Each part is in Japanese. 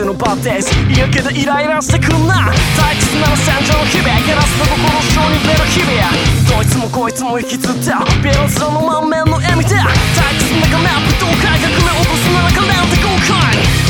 せのバッテージ嫌気でイライラしてくんな退屈なら戦場の日々ガラスの心の性に触れる日々どいつもこいつも引きずったベロズラの満面の笑みで退屈な画面舞踏会革命落とすならカレンで豪快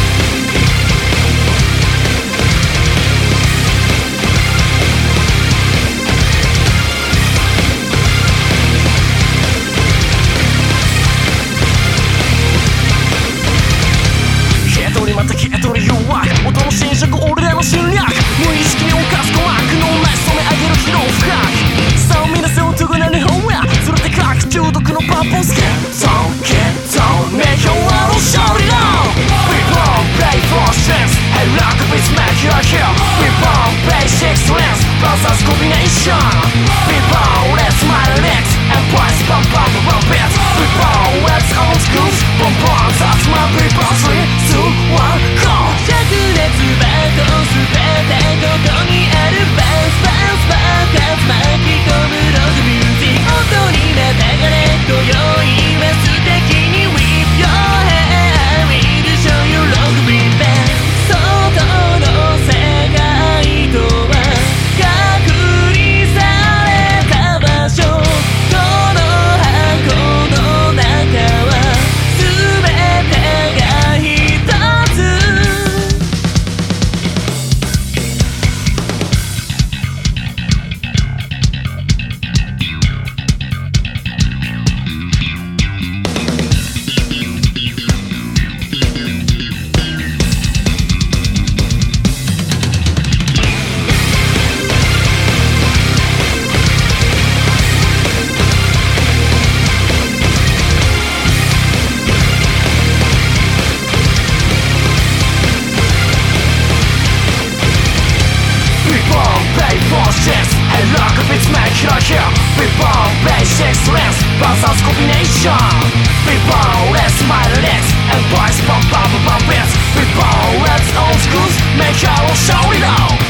また消えとる誘惑音の侵食俺らの侵略無意識に犯す鼓膜の前染め上げる疲労深くさあみなせをとぐな日本やそれでかく中毒のパンポンスケDon't get down 名標はの勝利だ We born play for strength Hey rock the beats make you a kill We born basic strength Brothers combination We born let's smile next And boys bump bump bump it We born let's own schools Bump bump that's my people 3, 2, 1, go 灼熱バトンスパーターここにあるバンスバンスバーカス巻き込むロックミュージック音にまたがれ今宵は素敵に Whip your hair We'll show you rock me back 外の世界とは隔離された場所この箱の中は全てが一つ Hey rock the beats make you a kill We born basic strength Brothers combination We born let's smile next And boys bump bump bump it We born let's old schools Make our show it out